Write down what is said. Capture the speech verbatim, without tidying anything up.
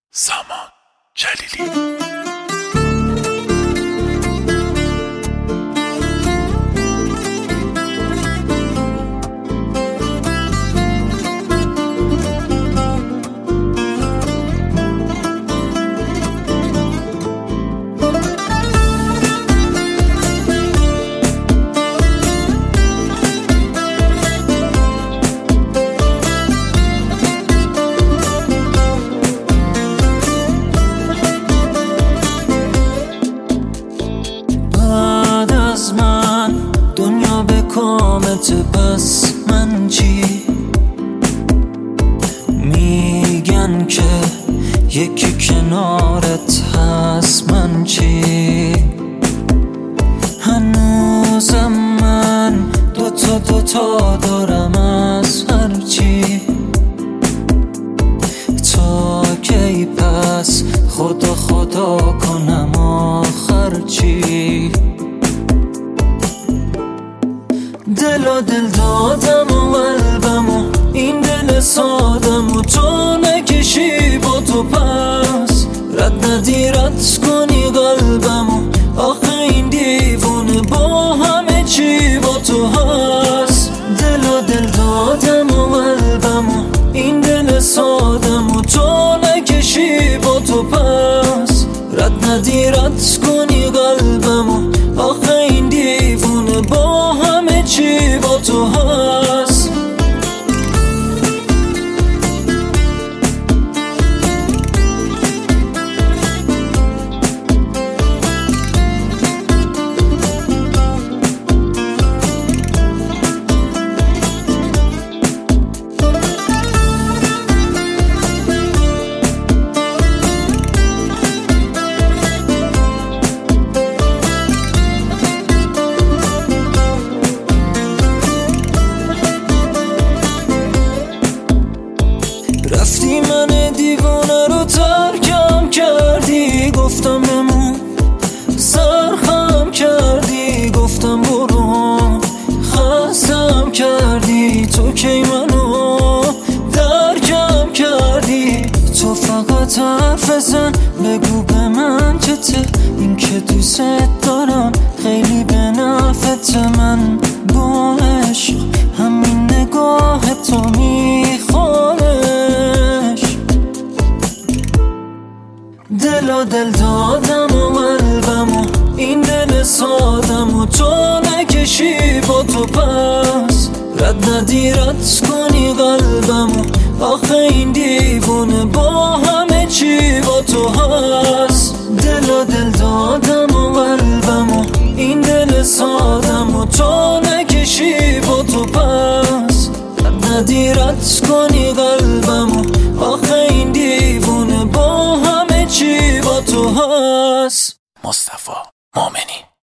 سامان جلیلی. کامت بس من چی میگن که یکی کنارت هست، من چی هنوزم من دوتا دوتا دارم از هر چی. تا کی پس خدا خدا کنم آخر چی؟ دل و دل دادم و قلبم و این دل سادم و تو نکشی با تو پس رد ندی رد کنی قلبم و آخه این دیوونه با همه چی با تو هست. دل و دل دادم و قلبم و این دل سادم و تو نکشی با تو پس رد ندی رد کنی قلبم و آخه این دیوونه با همه چی با تو هست. رفتی من دیوانه رو ترکم کردی، گفتم بمون سرخم کردی، گفتم برو خستم کردی، تو کی منو درکم کردی. تو فقط حرف بزن بگو به من که ته این که دوست دارم خیلی به نفعت. من با عشق همین نگاه تو میخوانه، دل و دل دادم و قلبم و این دل سادم و تو نکشی با تو پس رد ندی رد کنی قلبم و آخه این دیوونه با همه چی با تو هست. دل و دل دادم و قلبم و این دل سادم و تو نکشی با تو پس رد ندی رد کنی قلبم و آخه این دیوونه با همه چی با تو هست. مصطفی مومنی.